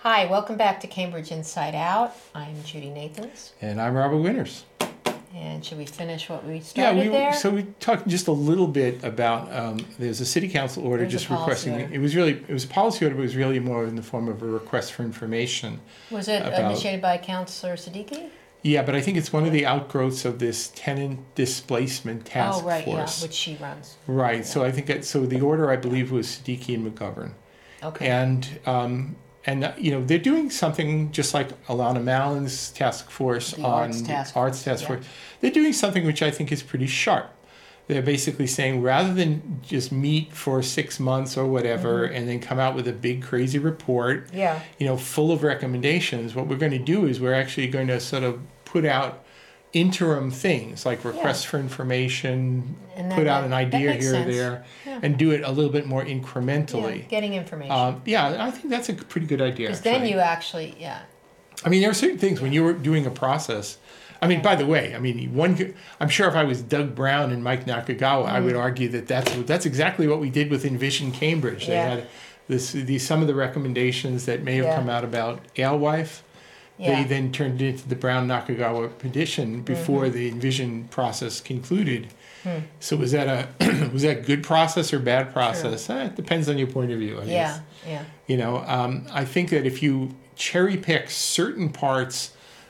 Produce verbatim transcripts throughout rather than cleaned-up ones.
Hi, welcome back to Cambridge Inside Out. I'm Judy Nathans. And I'm Robert Winters. And should we finish what we started yeah, we, there? So we talked just a little bit about, um, there's a city council order There's just a policy requesting, order. it was really, it was a policy order, but it was really more in the form of a request for information. Was it about- initiated by Councillor Siddiqui? Yeah, but I think it's one of the outgrowths of this tenant displacement task Oh, right, force. yeah, which she runs. Right, so I think that, so the order I believe was Siddiqui and McGovern. Okay. And, um, and uh, you know, they're doing something just like Alana Mallon's task force The on Arts Task the Arts Force, Task yeah. Force. They're doing something which I think is pretty sharp. They're basically saying rather than just meet for six months or whatever Mm-hmm. and then come out with a big crazy report, Yeah. you know, full of recommendations, what we're going to do is we're actually going to sort of put out interim things like requests Yeah. for information, And that- put out that- an that idea makes here or sense. there, Yeah. and do it a little bit more Yeah, incrementally. getting information. Um, yeah, I think that's a pretty good idea. Because then actually. you actually, yeah. I mean, there are certain things when you're doing a process. I mean, by the way, I mean, one. could- I'm sure if I was Doug Brown and Mike Nakagawa, I Mm. would argue that that's that's exactly what we did with Envision Cambridge. They Yeah. had this these some of the recommendations that may have Yeah. come out about Alewife. Yeah. They then turned it into the Brown Nakagawa petition before the Envision process concluded. Hmm. So was that a was that good process or bad process? Eh, it depends on your point of view, I guess. Yeah, yeah. You know, um, I think that if you cherry pick certain parts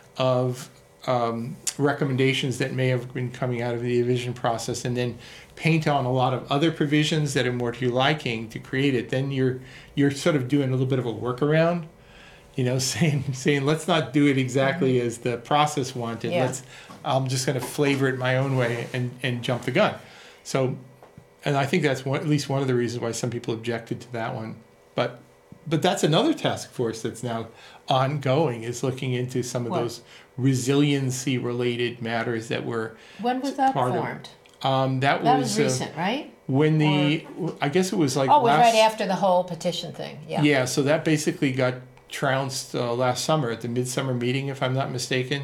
of um, recommendations that may have been coming out of the revision process and then paint on a lot of other provisions that are more to your liking to create it, then you're you're sort of doing a little bit of a workaround. You know, saying saying let's not do it exactly as the process wanted. Yeah. Let's I'm just going to flavor it my own way and and jump the gun. So, and I think that's one, at least one of the reasons why some people objected to that one. But but that's another task force that's now ongoing, is looking into some of What? those resiliency related matters that were When was that part of- formed? um that, That was, was recent, right? uh, when the I guess it was like Oh, it was last right after the whole petition thing. Yeah. yeah, so that basically got trounced uh, last summer at the midsummer meeting, if I'm not mistaken.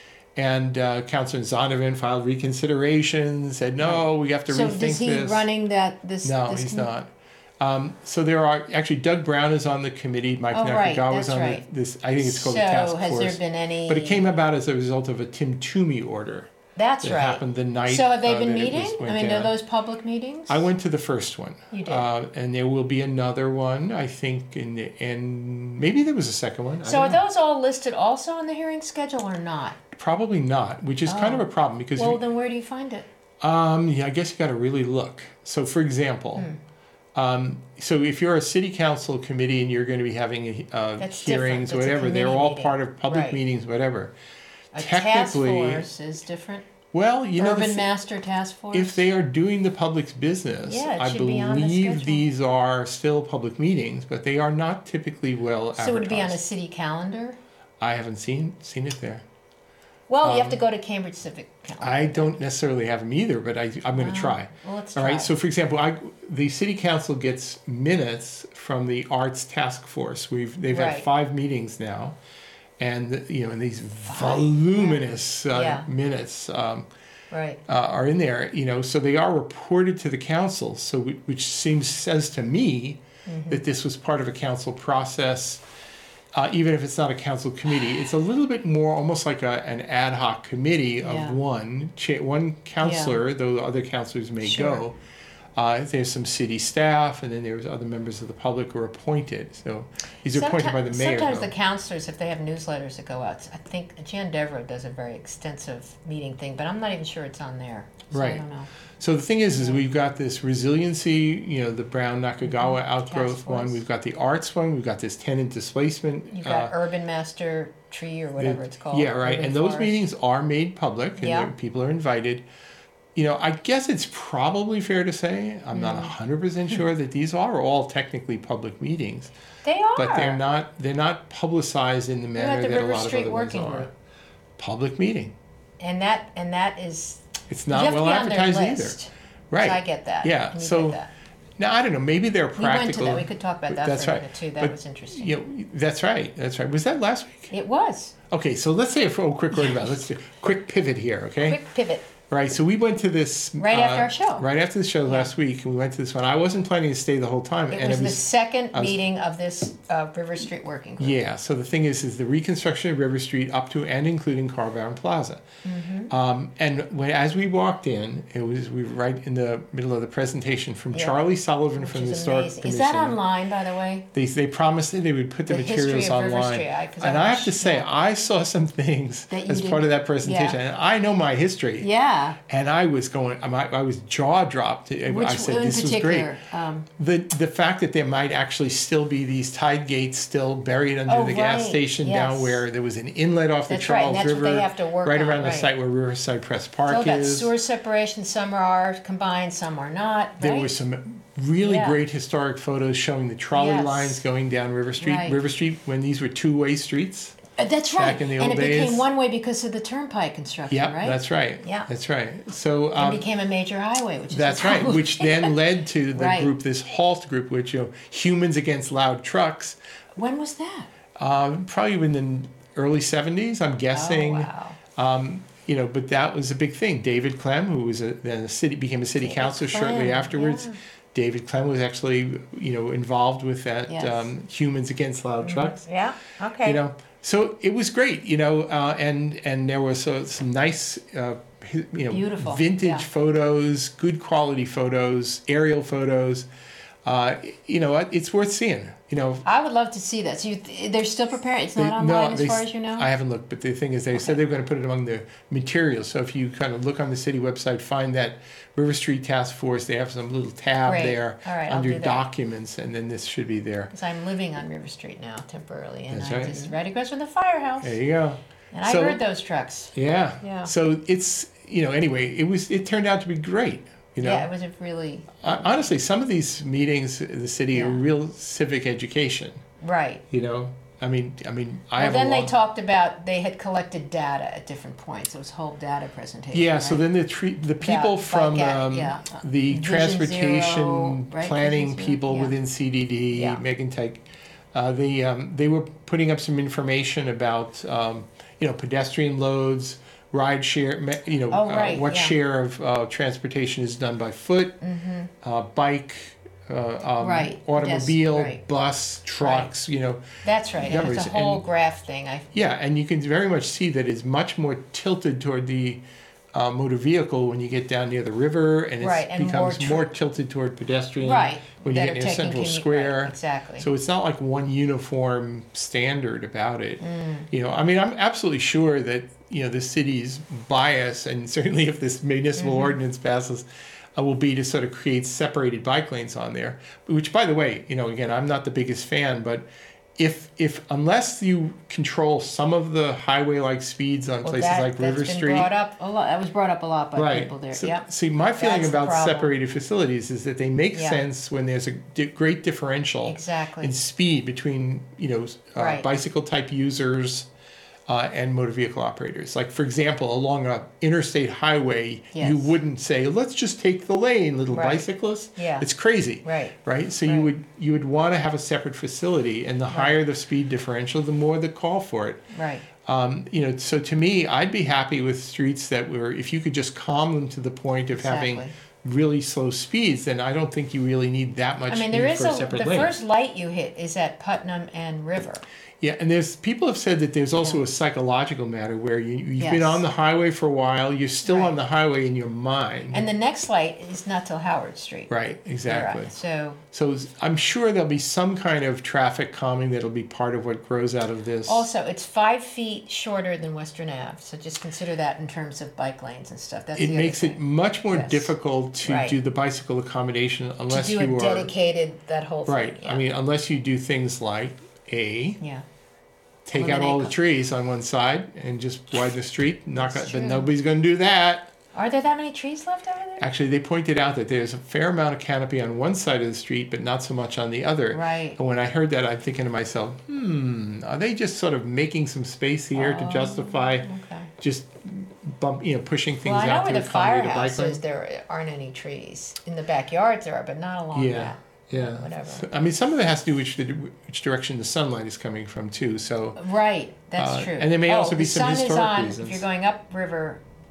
And uh, Councilor Zondervan filed reconsideration, said, no, we have to So rethink is he this. running that, this? No, this he's com- not. Um, so there are, actually, Doug Brown is on the committee, Mike Oh, right, Nakagawa's that's on right. the, this, I think it's called the task So has force. there been any? But it came about as a result of a Tim Toomey order That's that right. happened the night. So have they uh, been that it meeting? was- I went mean, are down. those public meetings? I went to the first one. You did. Uh, and there will be another one, I think, in the, and maybe there was a second one. I So don't are know. those all listed also on the hearing schedule or not? Probably not, which is kind Oh. of a problem because, Well, we- then where do you find it? um, yeah, I guess you got to really look. So, for example, Hmm. um, so if you're a city council committee and you're going to be having uh, That's different. hearings, That's a whatever, they're committee all meeting. part of public Right. meetings, whatever. A task Technically, force is different. well, you know, the Urban th- master task force. if they are doing the public's business, Yeah, it I should be on the believe schedule. these are still public meetings, but they are not typically well advertised. So would it be on a city calendar? I haven't seen seen it there. Well, you Um, have to go to Cambridge Civic Calendar. I don't necessarily have them either, but I, I'm going to Oh, try. Well, let's All try. right. So, for example, I, the city council gets minutes from the arts task force. We've they've Right. had five meetings now, and you know, and these voluminous uh, Yeah. minutes um, right. uh, are in there. You know, so they are reported to the council. So, we, which seems says to me Mm-hmm. that this was part of a council process. Uh, even if it's not a council committee, it's a little bit more almost like a, an ad hoc committee of Yeah. one cha- one counselor, though other counselors may Sure. go. Uh, there's some city staff, and then there's other members of the public who are appointed. So these are appointed by the mayor. Sometimes though. the counselors, if they have newsletters that go out, I think Jan Devereaux does a very extensive meeting thing, but I'm not even sure it's on there. So I Right. don't know. So the thing is, is we've got this resiliency, you know, the Brown Nakagawa Mhm. outgrowth Task one. force. We've got the arts one. We've got this tenant displacement. You've got uh, Urban Master Tree or whatever it's called. Yeah, right. Urban And those Forest. meetings are made public, and Yeah. they're- people are invited. You know, I guess it's probably fair to say, I'm not Mm. one hundred percent sure that these are all technically public meetings, They are. but they're not they're not publicized in the What about manner the that a River lot Street of other ones Working are. Group? Public meeting. And that and that is It's you not have well to be on their advertised list. either. Right. So I get that. Yeah, And you so get that. Now, I don't know, maybe they're We went to practical. that. We could talk about that That's for a right. minute too. That But, was interesting. You know, that's right. That's right. Was that last week? It was. Okay, so let's say a oh, quick word about it. Let's do a quick pivot here, okay? Quick pivot. Right, so we went to this Right uh, after our show. Right after the show last week, and we went to this one. I wasn't planning to stay the whole time, It and was it the was second I was- meeting of this uh, River Street Working Group. yeah. So the thing is, is the reconstruction of River Street up to and including Carbound Plaza. Mm-hmm. Um, and when as we walked in, it was we were right in the middle of the presentation from Yeah. Charlie Sullivan Which from the is Historic amazing. Commission. Is that online, by the way? They, they promised that they would put the, The history materials of River online. Street, I- 'cause and I I have watched- to say, yeah. I saw some things That you as did- part of that presentation, yeah. and I know my history. Yeah. And I was going, I, I was jaw dropped. Which I said in this was great. particular? Um, The the fact that there might actually still be these tide gates still buried under Oh, the gas right. station Yes. down where there was an inlet off the That's right, and Charles that's what River, they have to work right on, around the right. site where Riverside Press it's Park all about is. sewer separation. Some are combined, some are not. There right? were some really Yeah. great historic photos showing the trolley Yes. lines going down River Street. Right. River Street when these were two-way streets. Uh, That's right. back in the and old it became days. one way because of the turnpike construction, Yeah, right? that's right. Yeah. That's right. So It um, became a major highway, which is that's right, probably- which then led to the Right. group, this HALT group, which you know, Humans Against Loud Trucks. When was that? Um, probably in the early seventies, I'm guessing. Oh, wow. Um, you know, but that was a big thing. David Clem, who was a, then a city, became a city David councilor Clem, shortly afterwards. yeah. David Clem was actually, you know, involved with that Yes. um, Humans Against Loud Trucks. Yeah. Okay. You know, so it was great. You know, uh, and and there was uh, some nice, uh, hi- you know, Beautiful, vintage yeah. photos, good quality photos, aerial photos. Uh, you know, it's worth seeing. You know, I would love to see that. So you, they're still preparing. It's not They- online as they far s- as you know. I haven't looked, but the thing is, they said they were going to put it among the materials. So if you kind of look on the city website, find that River Street Task Force, they have some little tab Great. there All right, I'll under do that. documents, and then this should be there. Because I'm living on River Street now temporarily, and That's I'm right. just right across from the firehouse. There you go. And I So- heard those trucks. Yeah. Yeah. So it's you know anyway, it was it turned out to be great. You know, Yeah, it was a really Uh, honestly, some of these meetings in the city are Yeah. real civic education. right. You know, I mean, I mean, I Well, have then a they long, talked about they had collected data at different points. It was a whole data presentation. Yeah, right? so then the tre- the people Yeah, from like, yeah, um, yeah. the Vision transportation Zero, right, planning Vision Zero, people yeah. within C D D, Yeah. Megan Teich, uh, they um, they were putting up some information about um, you know pedestrian loads, ride share, me- you know Oh, uh, right, what yeah. share of uh, transportation is done by foot, uh, bike, uh, um, Mm-hmm. Right, automobile, yes, right. bus, trucks, you know. That's right. And numbers, it's a whole and- graph thing. I Yeah, and you can very much see that it's much more tilted toward the uh, motor vehicle when you get down near the river, and it Right, and more becomes tr- more tilted toward pedestrian right. when you that get are near taking Central commu- Square. Right, exactly. So it's not like one uniform standard about it. Mm. You know, I mean, I'm absolutely sure that you know the city's bias, and certainly if this municipal Mm-hmm. ordinance passes, uh, will be to sort of create separated bike lanes on there. Which, by the way, you know, again, I'm not the biggest fan, but if if unless you control some of the highway-like speeds on Well, places that, like River that's been Street, brought up a lot. That was brought up a lot by right? people there. So, Yep. See, my feeling That's the about problem. separated facilities is that they make Yeah. sense when there's a di- great differential Exactly. in speed between you know uh, Right. bicycle type users uh, and motor vehicle operators. Like for example, along a interstate highway, Yes. you wouldn't say, "Let's just take the lane, little Right. bicyclists." Yeah. It's crazy, Right. right? So you Right. would you would want to have a separate facility, and the higher the speed differential, the more the call for it. Right. Um, you know, so to me, I'd be happy with streets that were, if you could just calm them to the point of having Exactly. really slow speeds, then I don't think you really need that much I mean, speed there is for a a separate the lane. first light you hit is at Putnam and River. Yeah, and there's people have said that there's also Yeah. a psychological matter where you, you've Yes. been on the highway for a while, you're still Right. on the highway in your mind. And the next light is not till Howard Street. right, exactly. Right. So So s- I'm sure there'll be some kind of traffic calming that'll be part of what grows out of this. also, it's five feet shorter than Western Ave. So just consider that in terms of bike lanes and stuff. That's it the other makes it thing. much more Yes. difficult to Right. do the bicycle accommodation to unless do you a are dedicated that whole thing. right. Yeah. I mean, unless you do things like a yeah. take out Eliminate all the co- trees on one side and just widen the street. Knock That's out, true. but nobody's going to do that. Are there that many trees left over there? Actually, they pointed out that there's a fair amount of canopy on one side of the street, but not so much on the other. Right. And when I heard that, I'm thinking to myself, hmm, are they just sort of making some space here to Oh, justify Okay. just bump, you know, pushing things Well, I know out where to the accommodate a firehouse bike is. lane? There aren't any trees in the backyards. There are, but not along Yeah. that. Yeah. Whatever. So, I mean, some of it has to do which the, which direction the sunlight is coming from too. So Right. That's Uh, true. and there may oh, also be the some sun historic is on, reasons. If you're going up River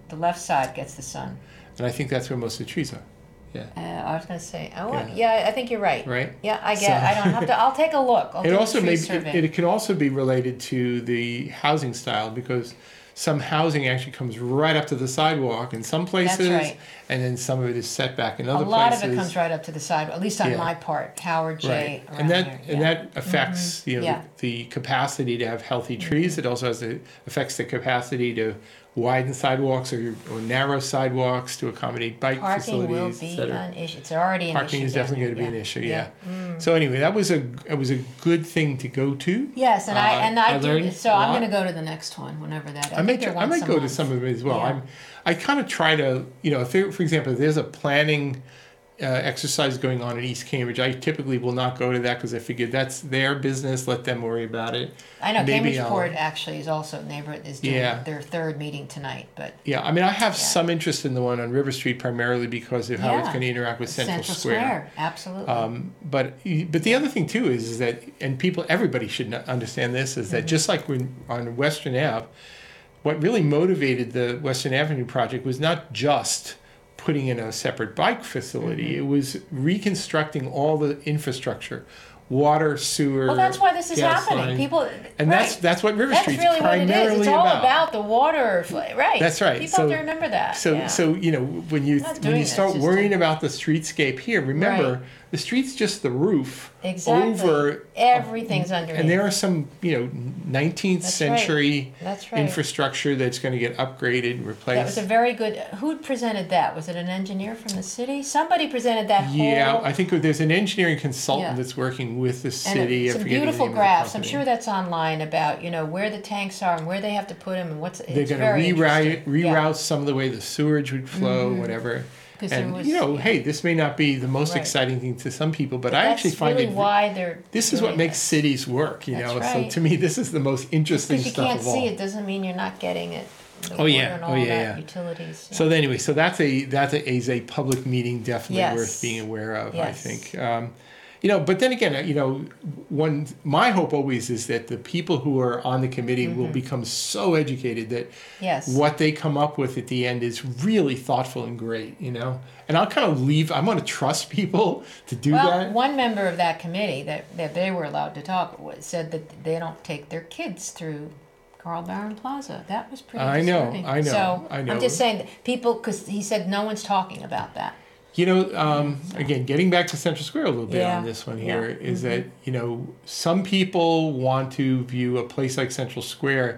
the left side gets the sun. And I think that's where most of the trees are. Yeah. Uh, I was going to say, oh, Yeah. yeah. yeah, I think you're right. Right? Yeah, I get. So- I don't have to. I'll take a look. I'll It do also a tree may survey. it, it can also be related to the housing style, because some housing actually comes right up to the sidewalk in some places, right. and then some of it is set back in a other lot places. of it comes right up to the side, at least on Yeah. my part, Howard J. Right, around and that there. and yeah. that affects you know Yeah. the, the capacity to have healthy trees. It also has the, affects the capacity to widen sidewalks or, or narrow sidewalks to accommodate bike Parking will facilities, be et cetera. an issue. It's already an Parking issue. is down definitely going to there. be an Yeah. issue. Yeah. Yeah. So anyway, that was a it was a good thing to go to. Yes, and I Uh, and I, I do. learned So a I'm lot. going to go to the next one whenever that. I, I might think they're I once might a go to month. some of it as well. Yeah. I'm I kind of try to you know if there, for example if there's a planning uh, exercise going on in East Cambridge, I typically will not go to that because I figure that's their business. Let them worry about it. I know Maybe Cambridgeport I'll- actually is also neighborhood is doing Yeah. their third meeting tonight, but Yeah, I mean I have Yeah. some interest in the one on River Street primarily because of how it's Yeah. going to interact with Central, Square. absolutely. Um, but but the other thing too is, is that and people everybody should not understand this is that Mm-hmm. just like when on Western Ave, what really motivated the Western Avenue project was not just putting in a separate bike facility. Mm-hmm. It was reconstructing all the infrastructure, water, sewer. well, that's why this is gas happening. line. People, and right. that's that's what River That's Street's really what it primarily is. It's all about. about, the water, fl- right? That's right. People So- have to remember that. So, yeah. so you know, when you Not when doing you it, start it's just worrying a- about the streetscape here, remember Right. the street's just the roof exactly. over, Everything's underneath. and there are some you know nineteenth That's right. century That's right. infrastructure that's going to get upgraded and That was replaced. a very good. Who presented that? Was it an engineer from the city? Somebody presented that Yeah, whole. I think there's an engineering consultant Yeah. that's working with the and city. I some forget the beautiful name of the graphs. I'm company. sure that's online about you know where the tanks are and where they have to put them and what's. They're it's going to very reroute interesting. reroute Yeah. some of the way the sewage would flow, whatever. 'Cause there And was- you know, hey, this may not be the most Right. exciting thing to some people, but, But I that's actually find really it. why they're. This is what doing makes this. cities work, you That's know. right. So to me, this is the most interesting Because you stuff can't of all. see it doesn't mean you're not getting it. The Oh, water yeah. and Oh, all yeah, that, yeah. Utilities. yeah. So then anyway, so that's a that's a, is a public meeting definitely Yes. worth being aware of. I Yes. think, um, you know. But then again, you know, one my hope always is that the people who are on the committee will become so educated that Yes. what they come up with at the end is really thoughtful and great. You know, and I'll kind of leave. I'm going to trust people to do Well, that. one member of that committee that, that they were allowed to talk wa- said that they don't take their kids through Carl Barron Plaza. That was pretty I know, disturbing. I know, So I know. I'm just saying that people, because he said no one's talking about that. You know, um, again, getting back to Central Square a little bit Yeah. on this one Yeah. here is that, you know, some people want to view a place like Central Square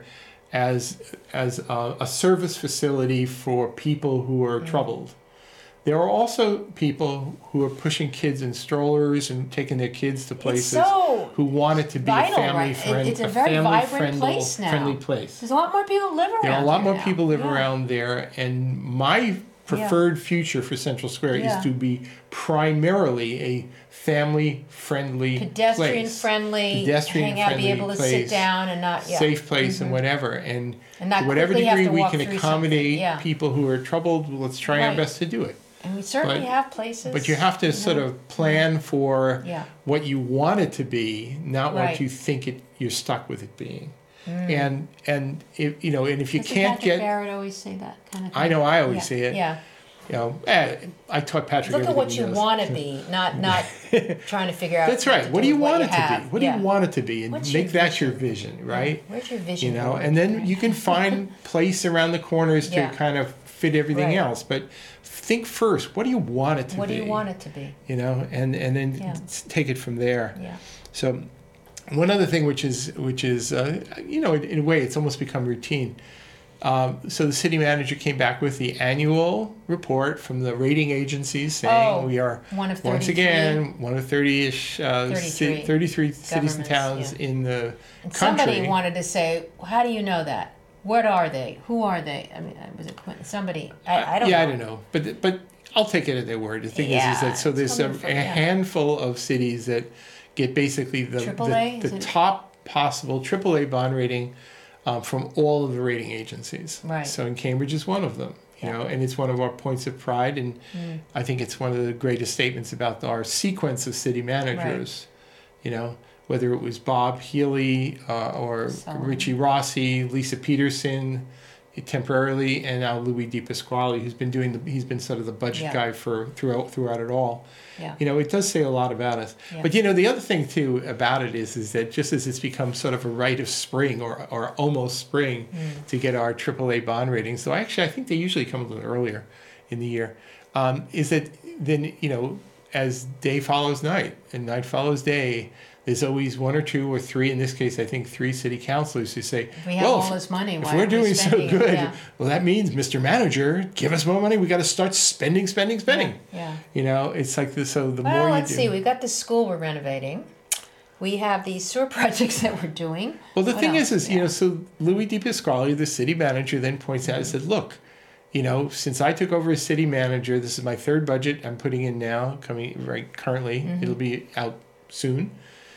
as as a, a service facility for people who are Mm. troubled. There are also people who are pushing kids in strollers and taking their kids to places so who want it to be vital, a family right? It- friend, it's a very family vibrant friendly, place now. friendly place. There's a lot more people live around There are a lot here more now. people live Yeah. around there, and my preferred future for Central Square Yeah. is to be primarily a family-friendly Pedestrian place, friendly, Pedestrian hang out, be friendly able to place, sit down and not, yeah. safe place, Mhm. and whatever. And, And not to whatever quickly have degree to we walk can through accommodate something, yeah. people who are troubled, let's try our Right. best to do it. And we certainly but- have places. But you have to sort know. of plan for Yeah. what you want it to be, not Right. what you think it you're stuck with it being. And and if you know, and if you Doesn't can't Patrick get, Barrett always say that kind of thing? I know I always Yeah, say it. Yeah. You know, eh, I taught Patrick. Look at everything what he you knows. want to be, not not trying to figure out. That's right. What do you with want it to have. be? What do Yeah. you want it to be? And What's your make that your vision, right? Where's your vision? You know, board? and then you can find place around the corners to Yeah. kind of fit everything Right. else. But think first. What do you want it to What be? do you want it to be? You know, and and then Yeah. s- take it from there. Yeah. So, one other thing, which is which is uh, you know, in, in a way, it's almost become routine. Um, so the city manager came back with the annual report from the rating agencies saying Oh, we are one of once thirty-three. again one of thirty-ish, uh, thirty-three ci- thirty-three cities and governments, towns yeah. in the And country. somebody wanted to say, how do you know that? What are they? Who are they? I mean, uh, was it Quentin? Somebody? I, I don't yeah, know. I don't know, but but I'll take it at their word. The thing is, is Yeah, that so it's there's a, coming from- a yeah. handful of cities that get basically the Triple the, A? the Is it- top possible triple A bond rating um, from all of the rating agencies. Right. So and Cambridge is one of them. You Yeah. know, and it's one of our points of pride, and Mm. I think it's one of the greatest statements about our sequence of city managers. You know, whether it was Bob Healy uh, or Sullivan. Richie Rossi, Lisa Peterson, temporarily, and now Louis DePasquale, who's been doing the, he's been sort of the budget Yeah. guy for throughout throughout it all. Yeah. You know, it does say a lot about us. Yeah. But you know, the other thing too about it is is that just as it's become sort of a rite of spring or or almost spring Mm. to get our triple A bond ratings, so actually I think they usually come a little earlier in the year, um, is that then, you know, as day follows night and night follows day, there's always one or two or three, in this case I think three city councilors who say, If we have well, all if- this money, if why we're aren't we doing so spending it? good, Yeah. well, that means, Mister Manager, give us more money. We got to start spending, spending, spending. Yeah. You know, it's like this. So the Well, more you let's do. see. We've got the school we're renovating. We have these sewer projects that we're doing. Well, the What thing else? is, is you Yeah. know, so Louis DePasquale, the city manager, then points out and said, "Look, you know, since I took over as city manager, this is my third budget I'm putting in now, coming right currently. Mm-hmm. It'll be out soon.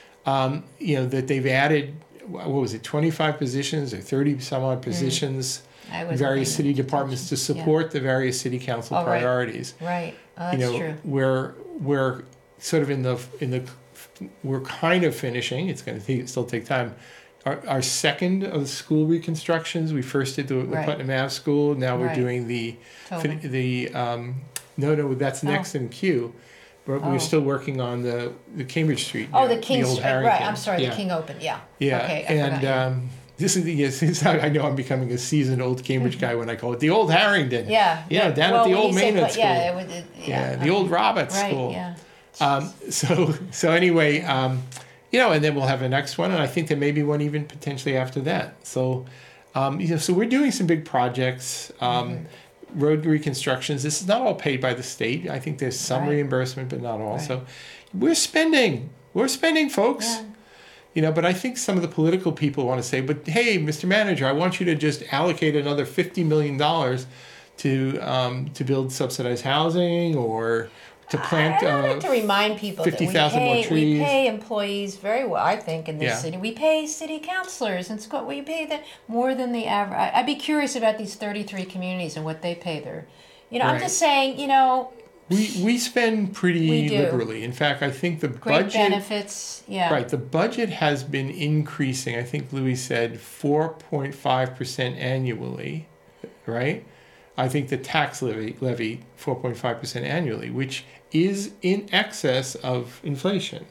Um, you know that they've added, what was it, twenty-five positions or thirty some odd positions, I wasn't various paying city attention. departments to Yeah. support the various city council Oh, right. priorities. Right. Oh, you that's know, true. we're we're sort of in the in the we're kind of finishing. It's going to still take time. Our, our second of the school reconstructions. We first did the, the Right. Putnam Ave School. Now we're Right. doing the Totally. the um, no no that's next in queue. But Oh. we're still working on the, the Cambridge Street. Oh, now, the King old Street. Harrington. Right. I'm sorry. Yeah. The King Open. Yeah. Yeah, Okay. I and forgot, yeah. um, this is the yes, this is how I know I'm becoming a seasoned old Cambridge guy when I call it the old Harrington. Yeah. Yeah, down well, at the when old you said Maynard what- School. Yeah. It, was- it, yeah. Yeah, the okay. old Roberts Right. School. Yeah. Um, so so anyway, um, you know, and then we'll have the next one, and I think there may be one even potentially after that. So, um, you know, so we're doing some big projects, um, Mm-hmm. road reconstructions. This is not all paid by the state. I think there's some Right. reimbursement, but not all. Right. So, we're spending. We're spending, folks. Yeah. You know, but I think some of the political people want to say, but hey, Mister Manager, I want you to just allocate another fifty million dollars to um, to build subsidized housing or to plant. I like Uh, to remind people that we fifty thousand more pay, we trees. pay employees very well, I think, in this Yeah. city. We pay city councilors and Scott, we pay them more than the average. I'd be curious about these thirty-three communities and what they pay their, you know, I'm Right. just saying, you know, we we spend pretty We do. liberally. In fact, I think the great budget. benefits. Yeah. Right, the budget has been increasing. I think Louis said four point five percent annually, right? I think the tax levy levy four point five percent annually, which is in excess of inflation.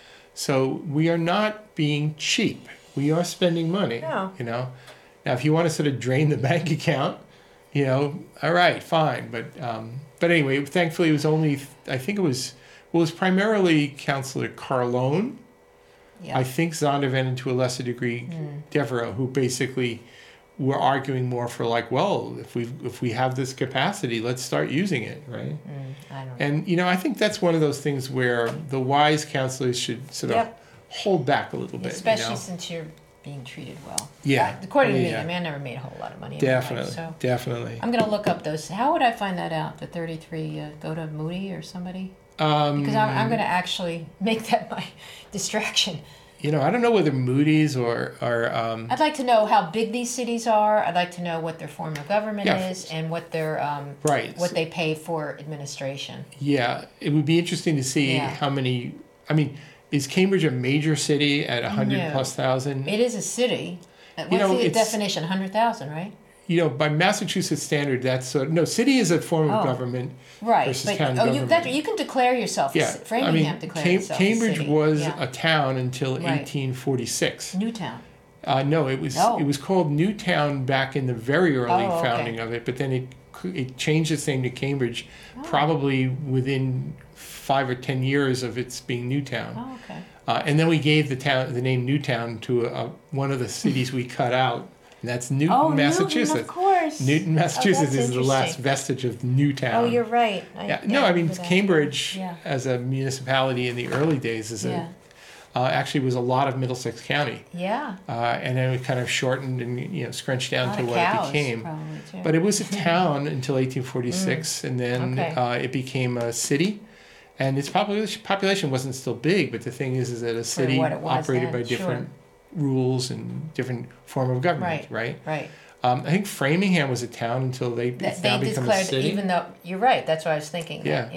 So we are not being cheap. We are spending money. No. You know, now if you want to sort of drain the bank account, you know, all right, fine. But um, but anyway, thankfully it was only I think it was well, it was primarily Councillor Carlone. Yeah. I think Zondervan and to a lesser degree Devereaux, who basically were arguing more for like, well, if we if we have this capacity, let's start using it, right? Mm, I don't know. And you know, I think that's one of those things where the wise councillors should sort of Yep. hold back a little bit. Especially you know? since you're being treated well. Yeah. Uh, according to Yeah, me, yeah. I mean, I never made a whole lot of money. in my life, Definitely, so definitely. I'm going to look up those. How would I find that out? The thirty-three, uh, go to Moody or somebody? Um, Because I'm, I'm going to actually make that my distraction. You know, I don't know whether Moody's or or um, I'd like to know how big these cities are. I'd like to know what their form of government Yeah. is and what their um, right. what they pay for administration. Yeah, it would be interesting to see Yeah. how many. I mean, is Cambridge a major city at a hundred No. plus thousand? It is a city. Uh, What's You know, the it's- definition? one hundred thousand, right? You know, by Massachusetts standard, that's uh, no city is a form of Oh. government. Right. Versus But town oh, you government. that, you can declare yourself. Yeah, a ci- Framingham I mean, declared Cam- itself Cambridge a city. was Yeah. a town until Right. eighteen forty-six. Newtown. Uh, no, it was Oh. it was called Newtown back in the very early Oh, okay. founding of it, but then it c- it changed its name to Cambridge, Oh. probably within five or ten years of its being Newtown. Oh, okay. Uh, and then we gave the town the name Newtown to a, a, one of the cities we cut out, and that's Newton, Oh, Massachusetts. Newton, of course. Newton, Massachusetts that's is the last interesting. vestige of Newtown. Oh, you're right. I, Yeah, yeah, no, I mean remember that. Cambridge Yeah. as a municipality in the early days is Yeah. a, uh, actually was a lot of Middlesex County, Yeah. uh, and then it kind of shortened and you know scrunched A down lot to of what cows, it became. probably, too. But it was a town until eighteen forty-six, and then Mm. Okay. uh, it became a city. And its population population wasn't still big, but the thing is, is that a city what it was operated then, by different rules and different form of government, right? Right. Um, I think Framingham was a town until they That it's they now become a declared, city. even though you're right. That's what I was thinking. Yeah. that, yeah.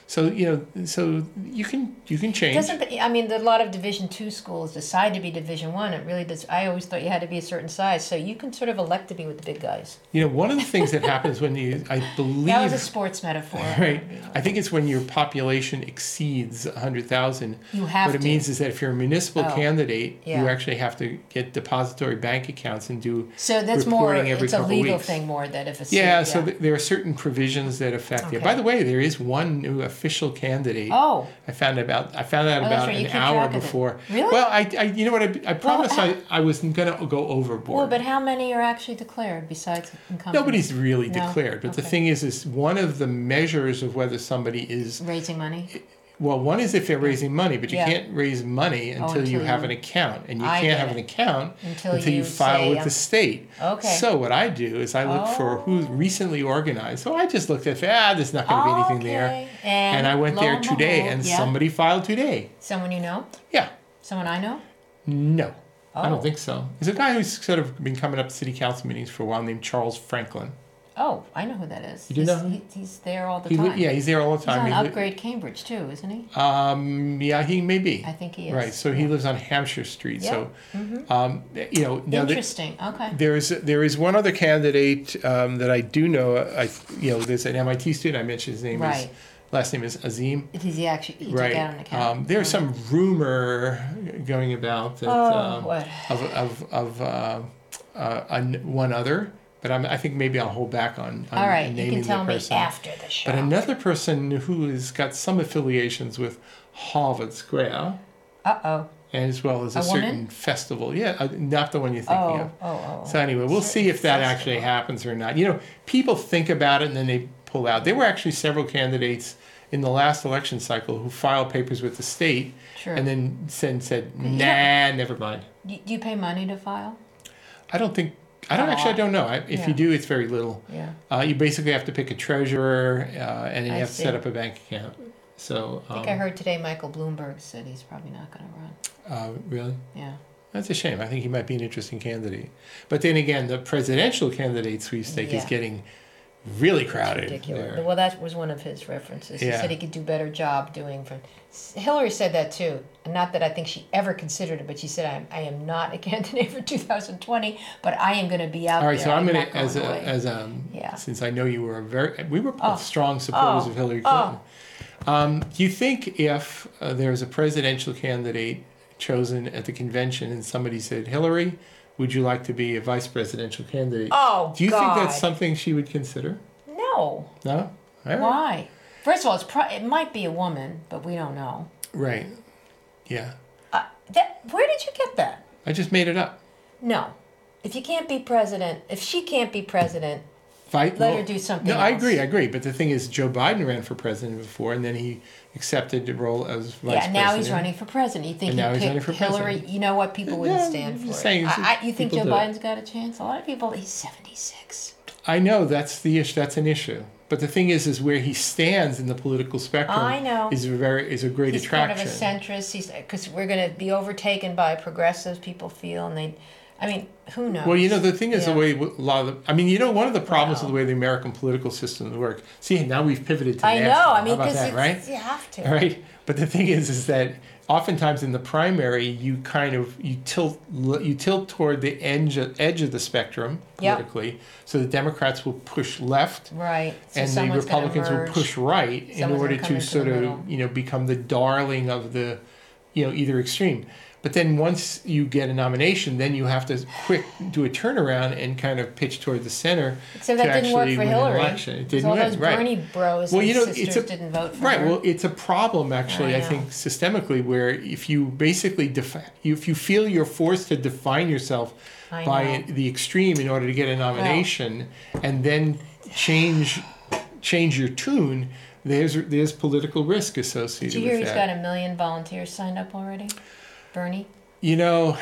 So you know, so you can you can change. Doesn't the, I mean, the, a lot of Division two schools decide to be Division one. It really does. I always thought you had to be a certain size, so you can sort of elect to be with the big guys. You know, one of the things that happens when you, I believe, That was a sports metaphor. right? I think it's when your population exceeds a hundred thousand. You have What it to. means is that if you're a municipal Oh, candidate, yeah. you actually have to get depository bank accounts and do So that's more. reporting every It's a couple legal weeks. thing more that if a Yeah, city- so th- there are certain provisions that affect you. Okay. By the way, there is one new official candidate. Oh. I found about I found out Oh, that's about right, you an keep hour track of it. before. Really? Well, I, I you know what I, I promised how- I, I wasn't going to go overboard. Well, but how many are actually declared besides incumbents? Nobody's really No? declared. But the Okay. thing is, is one of the measures of whether somebody is Raising money. well, one is if they're raising money, but you Yeah. can't raise money until, until you have you- an account, and you I can't get have it. an account Until you, you file say, with um, the state. Okay. So what I do is I look for who's Oh. recently organized. So I just looked at ah, there's not going to be anything there, Okay. And, and I went lo there and today, behold, and yeah. somebody filed today. Someone you know? Yeah, Someone I know? no, I Oh. don't think so. There's a guy who's sort of been coming up to city council meetings for a while named Charles Franklin. Oh, I know who that is. You do he's, know him? He, he's there all the He time. li- yeah, he's there all the He's time. on He li- Upgrade Cambridge too, isn't he? Um, yeah, he may be. I think he is. Right, so he lives on Hampshire Street. So, Mhm. um, you know, now that Interesting. Okay. there is there is one other candidate um, that I do know. I you know, there's an M I T student. I mentioned his name is Right. last name is Azim. Is he actually he Right. took out an account? Um, there's some rumor going about that Oh, um, what? of of of uh, uh, an- one other, but I'm, I think maybe I'll hold back on, on All right, you naming can tell the me person. after the show. But another person who has got some affiliations with Harvard Square, Uh oh. as well as a, A certain woman? festival. Yeah, uh, not the one you're thinking Oh, of. oh, oh. So anyway, we'll see if that actually happens or not. You know, people think about it and then they pull out. There were actually several candidates in the last election cycle who filed papers with the state True. and then said, said nah, Yeah. never mind. Do do you pay money to file? I don't think, I don't Oh, actually, I don't know. I, if yeah. you do, it's very little. Yeah. Uh, you basically have to pick a treasurer uh, and then you I have to see. set up a bank account. So, I think um, I heard today Michael Bloomberg said he's probably not going to run. uh, really? Yeah. That's a shame. I think he might be an interesting candidate. But then again, the presidential candidate sweepstake is Yeah. getting really crowded. Ridiculous. there. Well, that was one of his references. He Yeah. said he could do a better job doing for. Hillary said that too. And not that I think she ever considered it, but she said, "I, I am not a candidate for two thousand twenty, but I am going to be out All right, there. so I'm I'm going not to, as a, away." as um, Yeah. since I know you were a very, we were both Oh. strong supporters Oh. of Hillary Oh. Clinton. Um, do you think if uh, there's a presidential candidate chosen at the convention and somebody said, Hillary, would you like to be a vice presidential candidate? Oh, Do you think that's God. something she would consider? No. No? All right. Why? First of all, it's pro- it might be a woman, but we don't know. Right. Yeah. Uh, that, where did you get that? I just made it up. No. If you can't be president, if she can't be president, Fight. let her do something No, I else. agree. I agree. But the thing is, Joe Biden ran for president before, and then he accepted the role as vice yeah, president. now he's running for president. You think And he now he's running picked for Hillary? president. You know what? People wouldn't Yeah, stand I'm for just it. saying, I, I, you think Joe people do it. Biden's got a chance? A lot of people. He's seventy-six. I know that's the issue. That's an issue. But the thing is, is where he stands in the political spectrum. I know. Is a very is a great He's attraction. kind of a centrist. He's because we're going to be overtaken by progressives. People feel, and they. I mean, who knows? Well, you know, the thing is Yeah. the way a lot of the, I mean, you know, one of the problems Wow. with the way the American political systems work. See, now we've pivoted to I know. national. I mean, How about because that, right? you have to. All right. But the thing is, is that oftentimes in the primary, you kind of you tilt you tilt toward the edge of, edge of the spectrum Yep. politically. So the Democrats will push left, Right. So and the someone's gonna Republicans will merge. push right in Someone's order gonna come to into sort the of middle. you know become the darling of the you know either extreme. But then once you get a nomination, then you have to quick do a turnaround and kind of pitch toward the center Except to that didn't work actually for win Hillary. an election. It 'Cause didn't all win, those right? Bernie bros Well, and you know, sisters it's a- didn't vote for Right. her. Well, it's a problem actually. I I, know. think systemically, where if you basically defi- if you feel you're forced to define yourself I by know. the extreme in order to get a nomination, and then change change your tune, there's there's political risk associated Did you hear with he's that. got a million volunteers signed up already? Bernie? You know,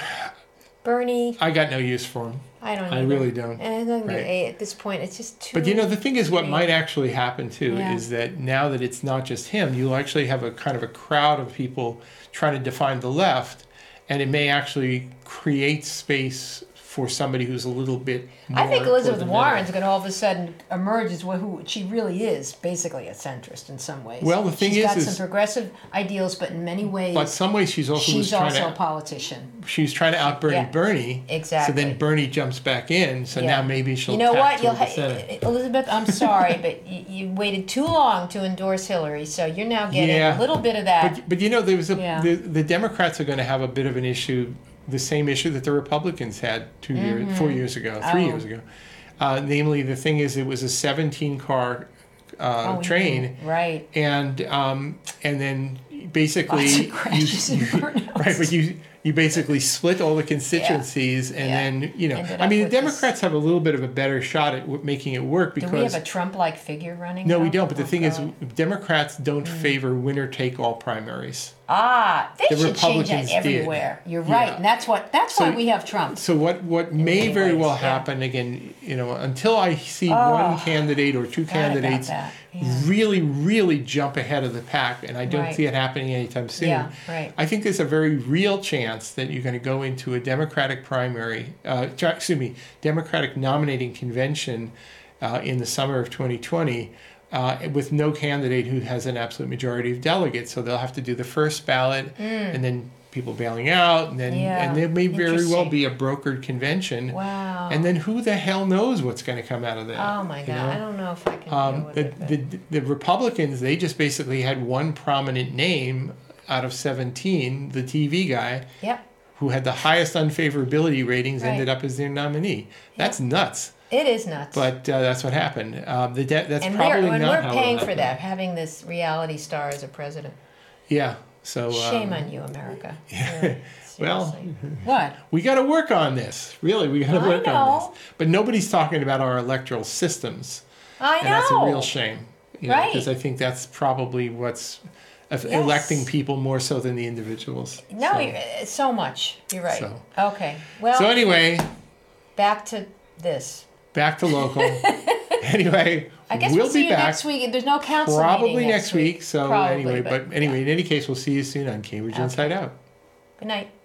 Bernie, I got no use for him. I don't know. I really don't. And I think Right. at this point, it's just too. But you know, the thing is, what Yeah. might actually happen too Yeah. is that now that it's not just him, you'll actually have a kind of a crowd of people trying to define the left, and it may actually create space for somebody who's a little bit more I think toward Elizabeth the Warren's middle. going to all of a sudden emerge as who she really is, basically a centrist in some ways. Well, the thing she's is- got is- some progressive ideals, but in many ways, But some ways she's also was she's trying also a to politician. she's trying to out Bernie Yeah, Bernie. exactly. So then Bernie jumps back in. So Yeah. now maybe she'll You know tack what? You'll toward the ha- Senate. Elizabeth, I'm sorry, but you, you waited too long to endorse Hillary, so you're now getting Yeah. a little bit of that. But, but you know, there was a Yeah. the, the Democrats are going to have a bit of an issue, the same issue that the Republicans had two years, four years ago, three Oh. years ago. Uh, namely, the thing is, it was a seventeen car uh, Oh, train, yeah, right. and um, and then basically Lots of crashes and burnouts. right, but you you basically split all the constituencies, and Yeah. then you know, Ended I up mean, the with this- Democrats have a little bit of a better shot at w- making it work Do because. we have a Trump-like figure running? no, we now? don't. But the Oh, thing is, God. Democrats don't Mm. favor winner-take-all primaries. Ah, they The should change that Republicans did. everywhere. You're right, Yeah. and that's what that's So- why we have Trump. So what what may many very ways, well yeah. happen again, you know, until I see Oh, one candidate or two Forgot about candidates that. Yeah. really really jump ahead of the pack, and I don't Right. see it happening anytime soon. Yeah, right. I think there's a very real chance that you're going to go into a Democratic primary, uh, tra- excuse me, Democratic nominating convention uh, in the summer of twenty twenty. Uh, with no candidate who has an absolute majority of delegates, so they'll have to do the first ballot, and then people bailing out, and then Mm. Yeah, and there may very well interesting. be a brokered convention, Wow. and then who the hell knows what's going to come out of that? Oh my you God, know? I don't know if I can deal Um, with the, it. but- the the Republicans, they just basically had one prominent name out of seventeen, the T V guy, Yep, who had the highest unfavorability ratings, Right. ended up as their nominee. That's nuts, it is nuts. but uh, that's what happened. Um, the de- that's and probably we're, and not we're how paying it'll for happen. that, having this reality star as a president. Yeah. So Shame um, on you, America. Really, Well, seriously. what? we got to work on this. Really, we got to I work on know. this. But nobody's talking about our electoral systems, I and know. that's a real shame. You know, Right. because I think that's probably what's of Yes. electing people more so than the individuals. No, So, you're, uh, so much. You're right. So- Okay. Well, so anyway, back to this. back to local. Anyway, I guess we'll we'll see be you back next week. There's no council probably meeting next week. So Probably, anyway, but, but anyway, in any case, we'll see you soon on Cambridge Okay. Inside Out. Good night.